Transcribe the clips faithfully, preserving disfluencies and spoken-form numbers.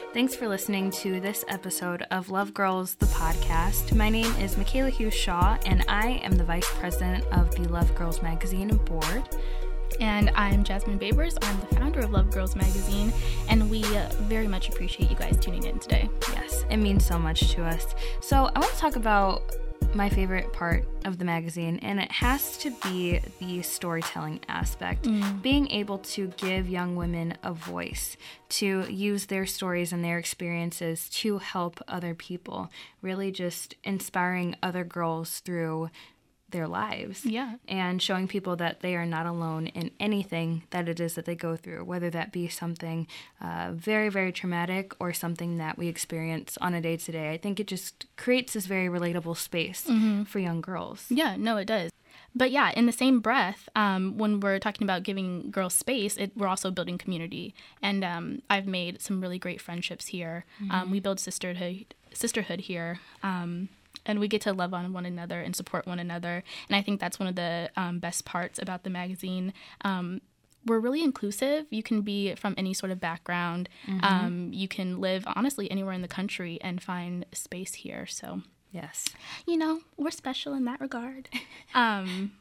Thanks for listening to this episode of Love Girls, the podcast. My name is Michaela Hughes Shaw, and I am the Vice President of the Love Girls Magazine board. And I'm Jasmine Babers. I'm the founder of Love Girls Magazine, and we very much appreciate you guys tuning in today. Yes, it means so much to us. So I want to talk about my favorite part of the magazine, and it has to be the storytelling aspect. Mm. Being able to give young women a voice, to use their stories and their experiences to help other people, really just inspiring other girls through their lives. Yeah. And showing people that they are not alone in anything that it is that they go through, whether that be something uh, very, very traumatic or something that we experience on a day-to-day. I think it just creates this very relatable space mm-hmm. for young girls. Yeah, no, it does. But yeah, in the same breath, um, when we're talking about giving girls space, it, we're also building community. And um, I've made some really great friendships here. Mm-hmm. Um, we build sisterhood, sisterhood here. Um And we get to love on one another and support one another. And I think that's one of the um, best parts about the magazine. Um, we're really inclusive. You can be from any sort of background. Mm-hmm. Um, you can live, honestly, anywhere in the country and find space here. So, yes, you know, we're special in that regard. um,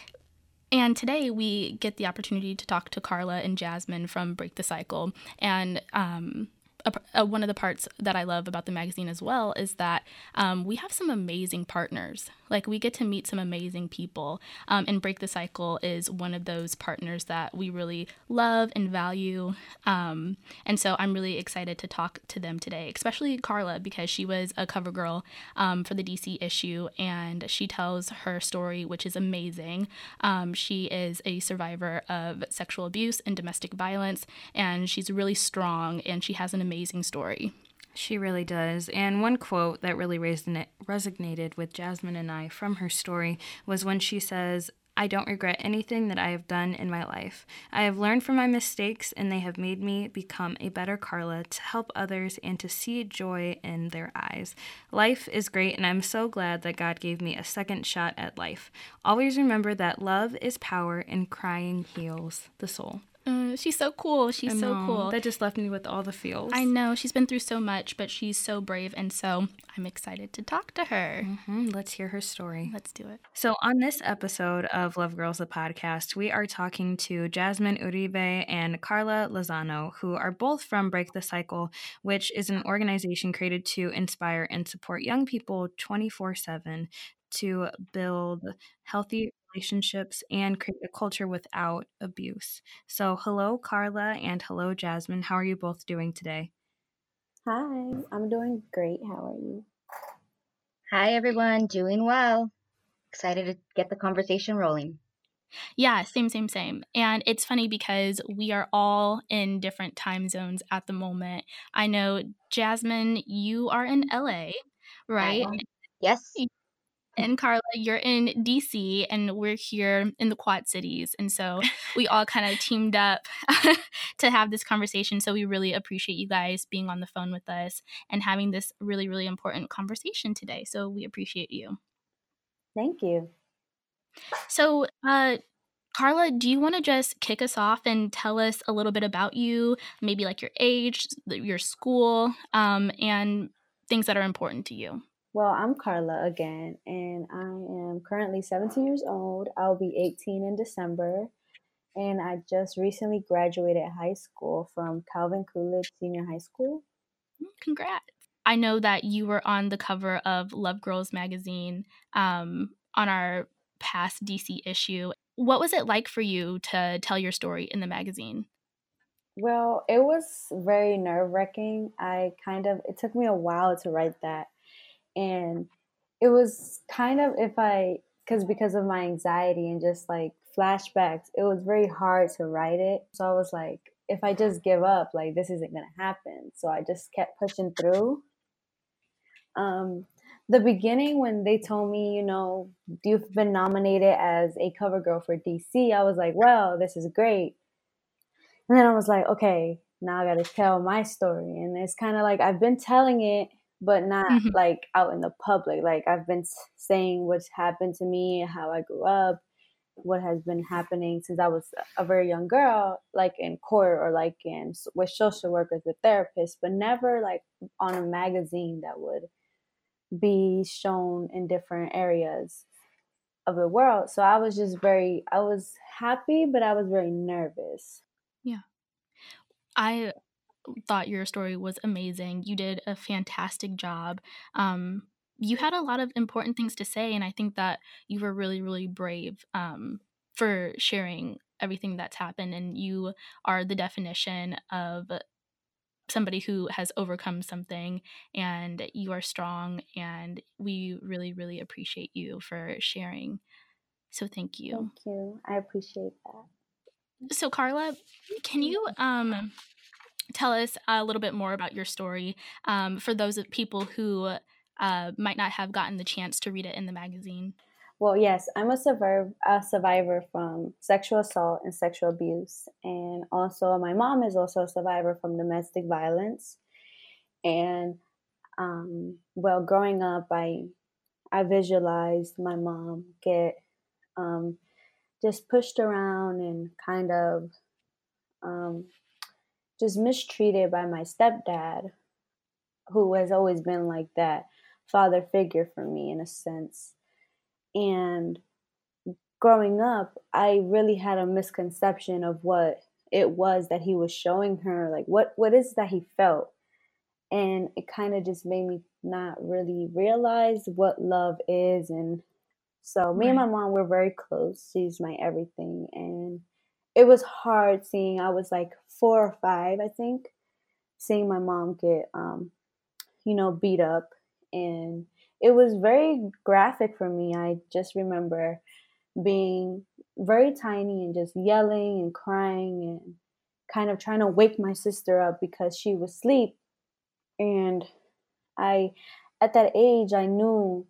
and today we get the opportunity to talk to Carla and Jasmine from Break the Cycle. And um A, a, one of the parts that I love about the magazine as well is that um, we have some amazing partners. Like, we get to meet some amazing people. Um, and Break the Cycle is one of those partners that we really love and value. Um, and so I'm really excited to talk to them today, especially Carla, because she was a cover girl um, for the D C issue, and she tells her story, which is amazing. Um, she is a survivor of sexual abuse and domestic violence, and she's really strong, and she has an amazing story. She really does. And one quote that really resonated with Jasmine and I from her story was when she says, "I don't regret anything that I have done in my life. I have learned from my mistakes, and they have made me become a better Carla to help others and to see joy in their eyes. Life is great, and I'm so glad that God gave me a second shot at life. Always remember that love is power and crying heals the soul." Uh, she's so cool. She's so cool. That just left me with all the feels. I know. She's been through so much, but she's so brave, and so I'm excited to talk to her. Mm-hmm. Let's hear her story. Let's do it. So on this episode of Love Girls, the podcast, we are talking to Jasmine Uribe and Carla Lozano, who are both from Break the Cycle, which is an organization created to inspire and support young people twenty-four seven to build healthy relationships and create a culture without abuse. So hello, Carla, and hello, Jasmine. How are you both doing today? Hi, I'm doing great. How are you? Hi, everyone. Doing well. Excited to get the conversation rolling. Yeah, same, same, same. And it's funny because we are all in different time zones at the moment. I know, Jasmine, you are in L A, right? Yes. And Carla, you're in D C, and we're here in the Quad Cities. And so we all kind of teamed up to have this conversation. So we really appreciate you guys being on the phone with us and having this really, really important conversation today. So we appreciate you. Thank you. So, uh, Carla, do you want to just kick us off and tell us a little bit about you, maybe like your age, your school, um, and things that are important to you? Well, I'm Carla again, and I am currently seventeen years old. I'll be eighteen in December, and I just recently graduated high school from Calvin Coolidge Senior High School. Congrats. I know that you were on the cover of Love Girls Magazine um, on our past D C issue. What was it like for you to tell your story in the magazine? Well, it was very nerve-wracking. I kind of, it took me a while to write that. And it was kind of, if I, because because of my anxiety and just like flashbacks, it was very hard to write it. So I was like, if I just give up, like this isn't going to happen. So I just kept pushing through. Um, the beginning when they told me, you know, you've been nominated as a cover girl for D C, I was like, well, this is great. And then I was like, okay, now I got to tell my story. And it's kind of like I've been telling it, but not mm-hmm. like out in the public. Like I've been saying what's happened to me, how I grew up, what has been happening since I was a very young girl, like in court or like in with social workers, with therapists, but never like on a magazine that would be shown in different areas of the world. So I was just very, I was happy, but I was very nervous. Yeah. I thought your story was amazing. You did a fantastic job. Um, you had a lot of important things to say, and I think that you were really, really brave um, for sharing everything that's happened. And you are the definition of somebody who has overcome something, and you are strong, and we really, really appreciate you for sharing. So thank you. Thank you. I appreciate that. So Carla, can you um tell us a little bit more about your story um, for those of people who uh, might not have gotten the chance to read it in the magazine? Well, yes, I'm a survivor, a survivor from sexual assault and sexual abuse. And also, my mom is also a survivor from domestic violence. And, um, well, growing up, I, I visualized my mom get um, just pushed around and kind of um, just mistreated by my stepdad, who has always been like that father figure for me in a sense. And growing up, I really had a misconception of what it was that he was showing her, like what what is that he felt. And it kind of just made me not really realize what love is. And so me and my Right. mom were very close. She's my everything. And it was hard seeing, I was like four or five, I think, seeing my mom get um, you know, beat up. And it was very graphic for me. I just remember being very tiny and just yelling and crying and kind of trying to wake my sister up because she was asleep. And I, at that age, I knew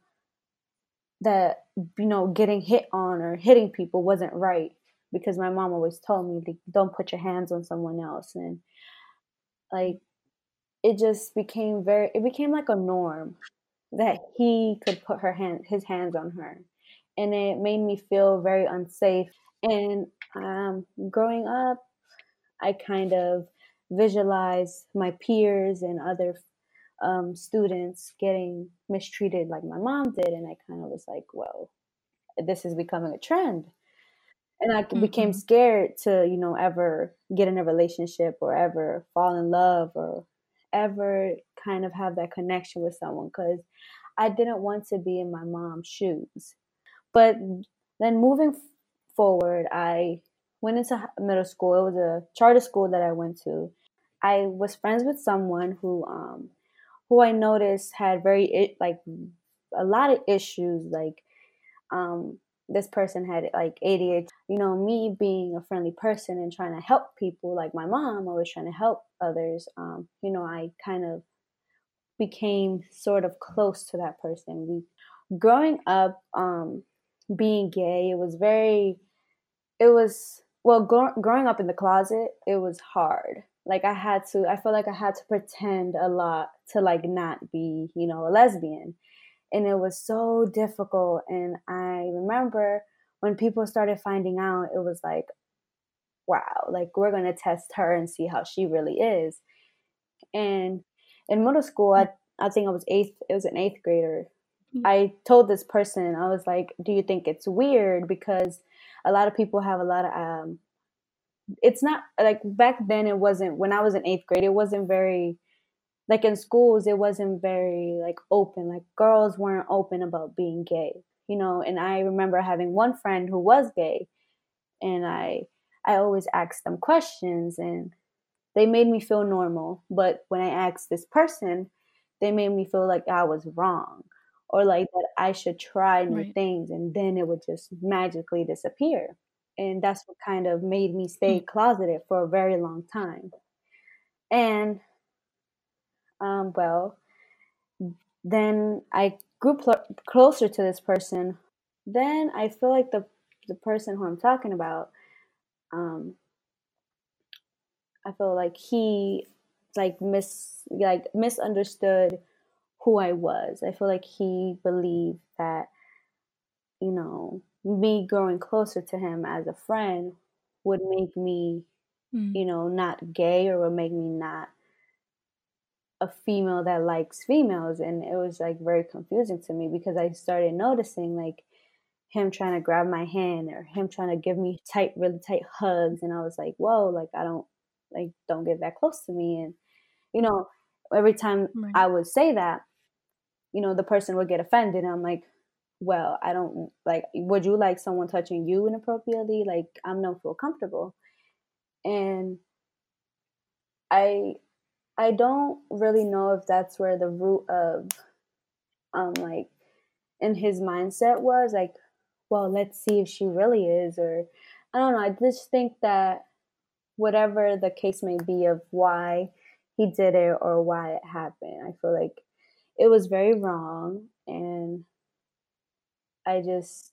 that, you know, getting hit on or hitting people wasn't right, because my mom always told me, like, don't put your hands on someone else. And like, it just became very, it became like a norm that he could put her hand, his hands on her. And it made me feel very unsafe. And um, growing up, I kind of visualized my peers and other um, students getting mistreated like my mom did. And I kind of was like, well, this is becoming a trend. And I became Mm-hmm. scared to, you know, ever get in a relationship or ever fall in love or ever kind of have that connection with someone, because I didn't want to be in my mom's shoes. But then moving forward, I went into middle school. It was a charter school that I went to. I was friends with someone who, um, who I noticed had very like a lot of issues. Like, um, this person had like A D H D. You know, me being a friendly person and trying to help people, like my mom, always trying to help others. Um, you know, I kind of became sort of close to that person. We, growing up, um, being gay, it was very, it was, well, gro- growing up in the closet, it was hard. Like I had to, I feel like I had to pretend a lot to like not be, you know, a lesbian. And it was so difficult. And I remember when people started finding out, it was like, wow, like we're going to test her and see how she really is. And in middle school, I, I think I was eighth, it was an eighth grader. I told this person, I was like, do you think it's weird? Because a lot of people have a lot of, um, it's not like back then, it wasn't, when I was in eighth grade, it wasn't very, like in schools, it wasn't very like open. Like girls weren't open about being gay, you know. And I remember having one friend who was gay, and I, I always asked them questions, and they made me feel normal. But when I asked this person, they made me feel like I was wrong, or like that I should try new Right. things, and then it would just magically disappear. And that's what kind of made me stay closeted for a very long time. And um, well, then I grew pl- closer to this person. Then I feel like the the person who I'm talking about, um, I feel like he like mis like misunderstood who I was. I feel like he believed that, you know, me growing closer to him as a friend would make me, Mm. you know, not gay, or would make me not a female that likes females. And it was like very confusing to me, because I started noticing like him trying to grab my hand, or him trying to give me tight, really tight hugs. And I was like, whoa, like I don't, like, don't get that close to me. And, you know, every time Right. I would say that, you know, the person would get offended. And I'm like, well, I don't like, would you like someone touching you inappropriately? Like, I'm not feel comfortable. And I, I don't really know if that's where the root of, um, like, in his mindset was like, well, let's see if she really is, or I don't know. I just think that whatever the case may be of why he did it or why it happened, I feel like it was very wrong. And I just,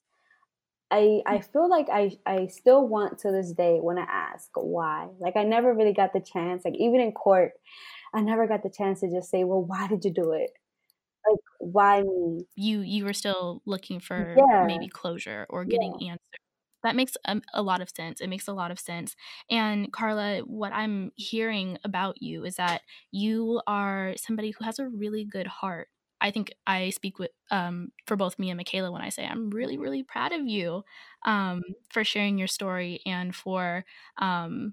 I, I feel like I, I still want to this day want to ask why. Like, I never really got the chance, like, even in court, I never got the chance to just say, well, why did you do it? Like, why me? You you were still looking for Yeah. maybe closure or Yeah. getting answers. That makes um, a lot of sense. It makes a lot of sense. And Carla, what I'm hearing about you is that you are somebody who has a really good heart. I think I speak with um, for both me and Michaela when I say I'm really, really proud of you um, for sharing your story and for um,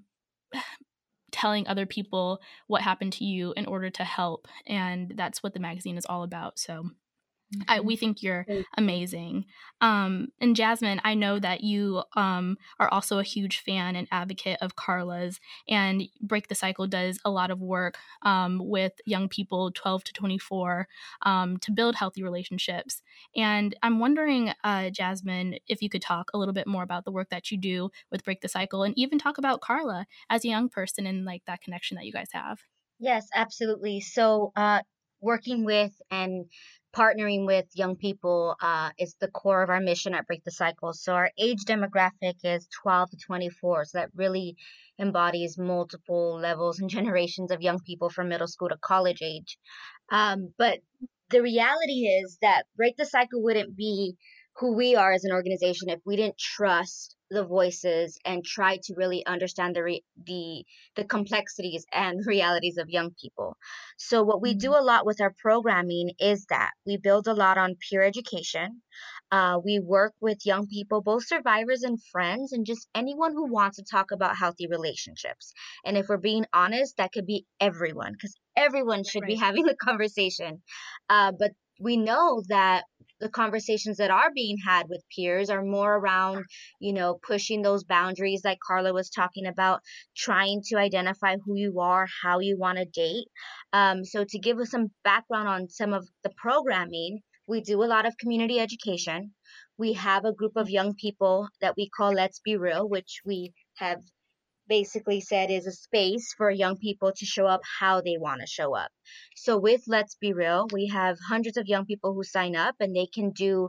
telling other people what happened to you in order to help. And that's what the magazine is all about. So I, we think you're Thank you. amazing. Um, and Jasmine, I know that you um, are also a huge fan and advocate of Carla's, and Break the Cycle does a lot of work um, with young people twelve to twenty-four um, to build healthy relationships. And I'm wondering, uh, Jasmine, if you could talk a little bit more about the work that you do with Break the Cycle, and even talk about Carla as a young person and like that connection that you guys have. Yes, absolutely. So, uh, working with and partnering with young people uh, is the core of our mission at Break the Cycle. So, our age demographic is twelve to twenty-four. So, that really embodies multiple levels and generations of young people from middle school to college age. Um, but the reality is that Break the Cycle wouldn't be who we are as an organization if we didn't trust the voices and try to really understand the re- the the complexities and realities of young people. So what we do a lot with our programming is that we build a lot on peer education. Uh, we work with young people, both survivors and friends, and just anyone who wants to talk about healthy relationships. And if we're being honest, that could be everyone, because everyone should be Right. having the conversation. Uh, but we know that the conversations that are being had with peers are more around, you know, pushing those boundaries like Carla was talking about, trying to identify who you are, how you want to date. Um, so to give us some background on some of the programming, we do a lot of community education. We have a group of young people that we call Let's Be Real, which we have basically said is a space for young people to show up how they want to show up. So with Let's Be Real, we have hundreds of young people who sign up, and they can do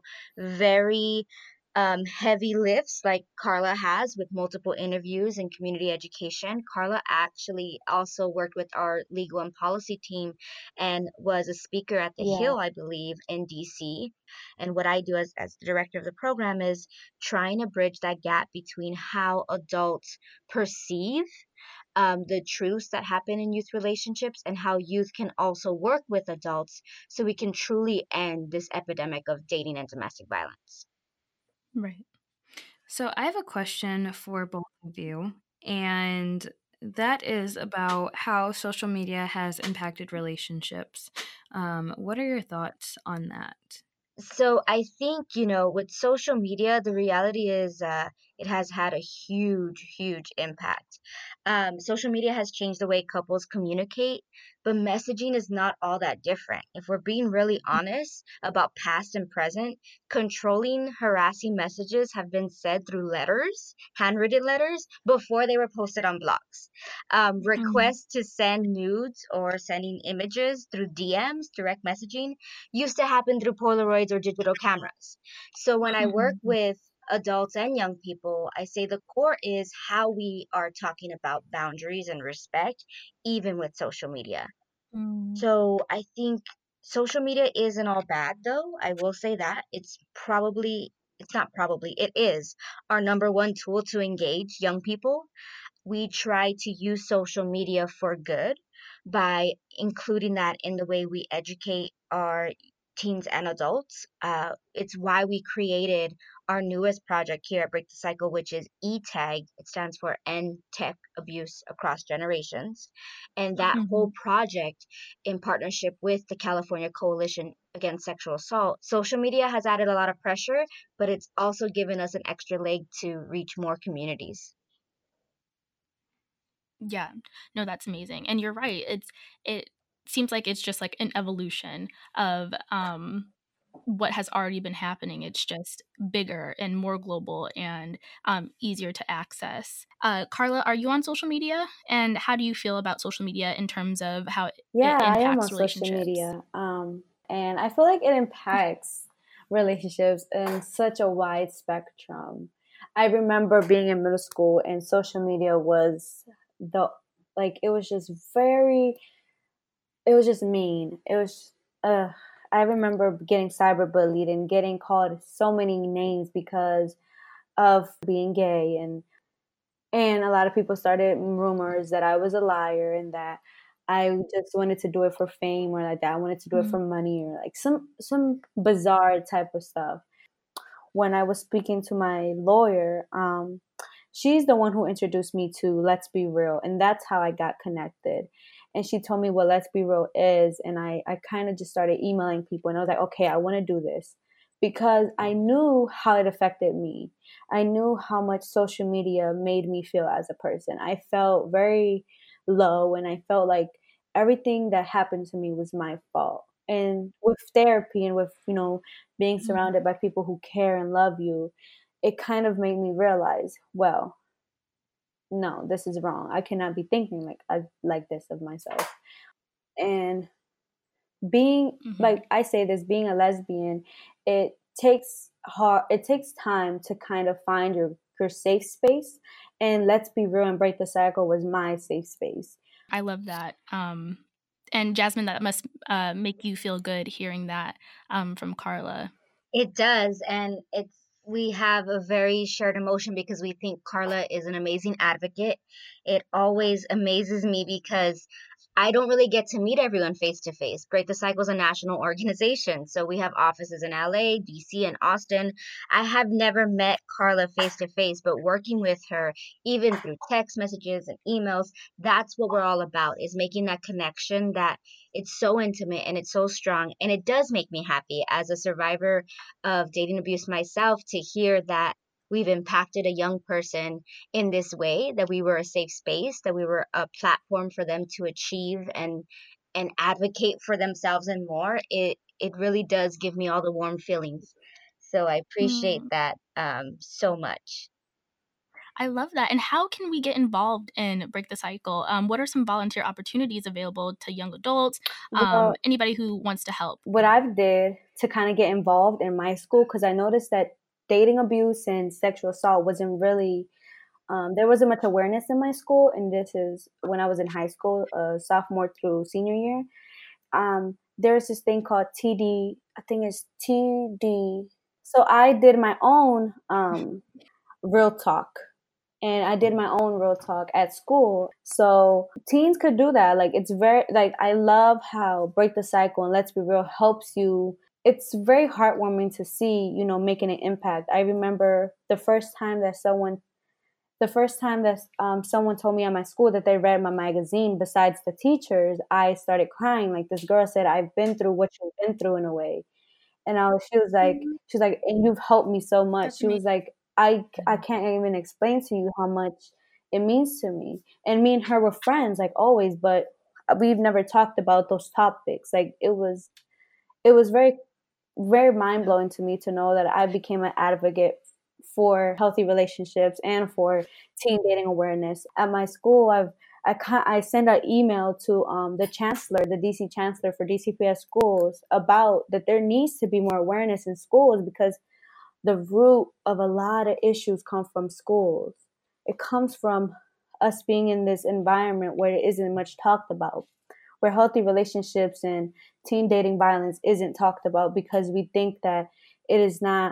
very um, heavy lifts like Carla has with multiple interviews and community education. Carla actually also worked with our legal and policy team and was a speaker at the Yeah. Hill, I believe, in D C. And what I do as, as the director of the program is trying to bridge that gap between how adults perceive um, the truths that happen in youth relationships and how youth can also work with adults so we can truly end this epidemic of dating and domestic violence. Right. So I have a question for both of you, and that is about how social media has impacted relationships. Um, what are your thoughts on that? So I think, you know, with social media, the reality is uh, it has had a huge, huge impact. Um, social media has changed the way couples communicate, but messaging is not all that different. If we're being really honest about past and present, controlling, harassing messages have been said through letters, handwritten letters, before they were posted on blogs. Um, requests to send nudes or sending images through D Ms, direct messaging, used to happen through Polaroids or digital cameras. So when I work with adults and young people, I say the core is how we are talking about boundaries and respect, even with social media. Mm. So I think social media isn't all bad, though. I will say that it's probably it's not probably, it is our number one tool to engage young people. We try to use social media for good by including that in the way we educate our teens and adults. Uh, it's why we created our newest project here at Break the Cycle, which is E TAG. It stands for End Tech Abuse Across Generations. And that Mhm. whole project, in partnership with the California Coalition Against Sexual Assault, social media has added a lot of pressure, but it's also given us an extra leg to reach more communities. Yeah. No, that's amazing. And you're right. It's it seems like it's just like an evolution of um what has already been happening. It's just bigger and more global and um, easier to access. Uh, Carla, are you on social media? And how do you feel about social media in terms of how it Yeah, I am on impacts social relationships? media. Um, and I feel like it impacts relationships in such a wide spectrum. I remember being in middle school and social media was the, like, it was just very, it was just mean. It was, uh, I remember getting cyberbullied and getting called so many names because of being gay, and and a lot of people started rumors that I was a liar and that I just wanted to do it for fame, or like that I wanted to do it Mm. for money, or like some some bizarre type of stuff. When I was speaking to my lawyer, um, she's the one who introduced me to Let's Be Real, and that's how I got connected. And she told me what Let's Be Real is, and I, I kind of just started emailing people, and I was like, okay, I want to do this because I knew how it affected me. I knew how much social media made me feel as a person. I felt very low, and I felt like everything that happened to me was my fault. And with therapy and with, you know, being Mhm. surrounded by people who care and love you, it kind of made me realize, well, no, this is wrong. I cannot be thinking like I, like this of myself. And being, Mhm. like I say this, being a lesbian, it takes hard. It takes time to kind of find your your safe space. And Let's Be Real and Break the Cycle was my safe space. I love that. Um, and Jasmine, that must uh, make you feel good hearing that um, from Carla. It does, and it's we have a very shared emotion because we think Carla is an amazing advocate. It always amazes me because I don't really get to meet everyone face to face. Break the Cycle is a national organization, so we have offices in L A, D C, and Austin. I have never met Carla face to face, but working with her, even through text messages and emails, that's what we're all about, is making that connection that it's so intimate and it's so strong. And it does make me happy as a survivor of dating abuse myself to hear that we've impacted a young person in this way, that we were a safe space, that we were a platform for them to achieve and and advocate for themselves and more. It it really does give me all the warm feelings, so I appreciate Mm, that um so much. I love that. And how can we get involved in Break the Cycle? Um, what are some volunteer opportunities available to young adults? Um, Well, anybody who wants to help? what I've did to kind of get involved in my school, because I noticed that dating abuse and sexual assault wasn't really, um, there wasn't much awareness in my school, and this is when I was in high school, uh, sophomore through senior year. Um, there's this thing called T D, I think it's T D. So I did my own um, real talk, and I did my own real talk at school. So teens could do that. Like, it's very, like, I love how Break the Cycle and Let's Be Real helps you. It's very heartwarming to see, you know, making an impact. I remember the first time that someone, the first time that um, someone told me at my school that they read my magazine, besides the teachers, I started crying. Like, this girl said, I've been through what you've been through in a way. And I was, she was like, Mhm. she was like, and you've helped me so much. That's She amazing. was like, I, I can't even explain to you how much it means to me. And me and her were friends, like always, but we've never talked about those topics. Like, it was, it was very, very mind blowing to me to know that I became an advocate for healthy relationships and for teen dating awareness. At my school, I've I, I send an email to um, the chancellor, the D C chancellor for D C P S schools, about that there needs to be more awareness in schools, because the root of a lot of issues come from schools. It comes from us being in this environment where it isn't much talked about, where healthy relationships and teen dating violence isn't talked about, because we think that it is not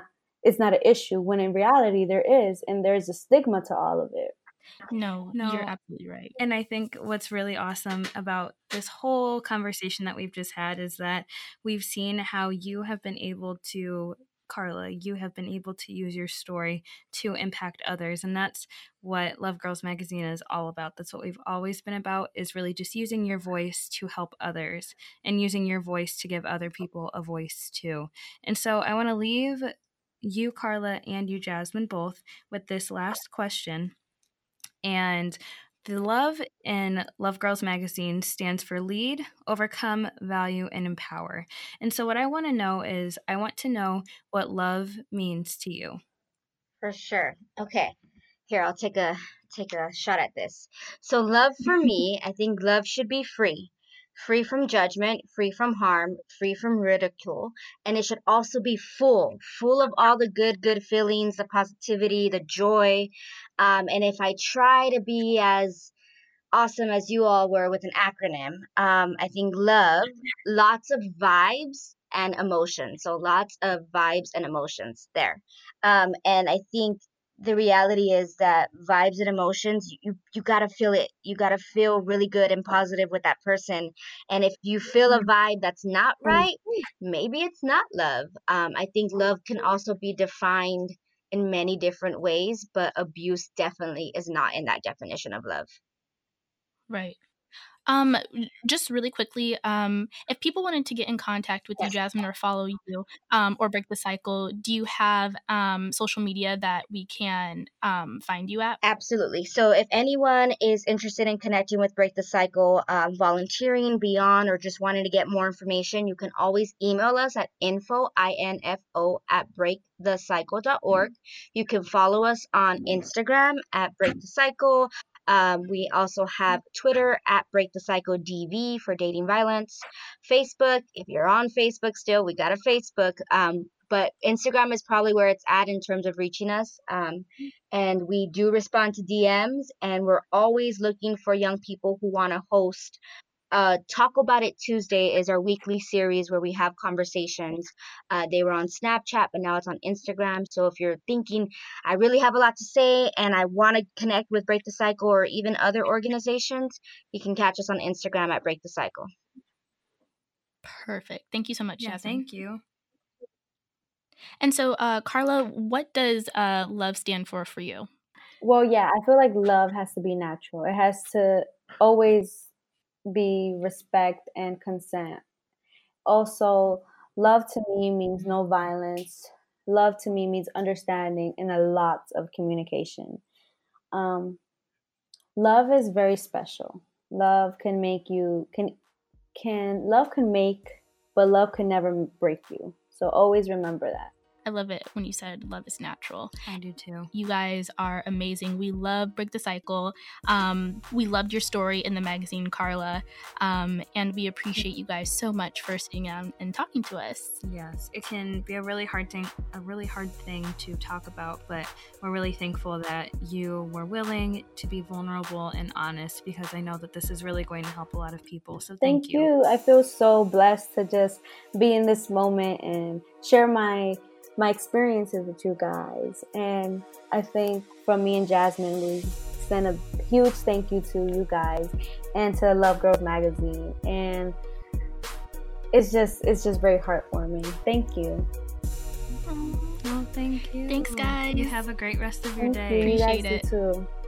it's not an issue, when in reality there is, and there's a stigma to all of it. No, No. you're absolutely right. And I think what's really awesome about this whole conversation that we've just had is that we've seen how you have been able to, Carla, you have been able to use your story to impact others. And that's what Love Girls Magazine is all about. That's what we've always been about, is really just using your voice to help others and using your voice to give other people a voice too. And so I want to leave you, Carla, and you, Jasmine, both with this last question. And the love in Love Girls Magazine stands for lead, overcome, value, and empower. And so what I want to know is, I want to know what love means to you. For sure. Okay. Here, I'll take a take a shot at this. So love for me, I think love should be free. Free from judgment, free from harm, free from ridicule, and it should also be full, full of all the good, good feelings, the positivity, the joy. Um, and if I try to be as awesome as you all were with an acronym, um, I think love, lots of vibes and emotions. So lots of vibes and emotions there. Um, and I think the reality is that vibes and emotions, you, you got to feel it. You got to feel really good and positive with that person. And if you feel a vibe that's not right, maybe it's not love. Um, I think love can also be defined in many different ways, but abuse definitely is not in that definition of love. Right. Um, just really quickly, um, if people wanted to get in contact with you, Jasmine, or follow you, um, or Break the Cycle, do you have um, social media that we can um, find you at? Absolutely. So if anyone is interested in connecting with Break the Cycle, um, volunteering, beyond, or just wanting to get more information, you can always email us at info, I N F O, at break the cycle dot org. You can follow us on Instagram at Break the Cycle. Um, we also have Twitter at Break the Cycle D V for dating violence. Facebook, if you're on Facebook still, we got a Facebook. Um, but Instagram is probably where it's at in terms of reaching us. Um, and we do respond to D Ms, and we're always looking for young people who want to host. Uh, Talk About It Tuesday is our weekly series where we have conversations. Uh, they were on Snapchat, but now it's on Instagram. So if you're thinking, I really have a lot to say and I want to connect with Break the Cycle or even other organizations, you can catch us on Instagram at Break the Cycle. Perfect. Thank you so much, Yeah, Jasmine. thank you. And so, uh, Carla, what does uh, love stand for for you? Well, yeah, I feel like love has to be natural. It has to always be respect and consent. Also, love to me means no violence. Love to me means understanding and a lot of communication. Um, love is very special. Love can make you can can love can make, but love can never break you. So always remember that. I love it when you said love is natural. I do too. You guys are amazing. We love Break the Cycle. Um, we loved your story in the magazine, Carla. Um, and we appreciate you guys so much for sitting down and talking to us. Yes, it can be a really hard thing, a really hard thing to talk about, but we're really thankful that you were willing to be vulnerable and honest, because I know that this is really going to help a lot of people. So thank, Thank you. I feel so blessed to just be in this moment and share my my experiences with you guys. And I think from me and Jasmine, we send a huge thank you to you guys and to Love Girls Magazine. And it's just it's just very heartwarming. Thank you. Oh, thank you. Thanks, guys. You have a great rest of your Thank day. you. You guys Appreciate do it. too.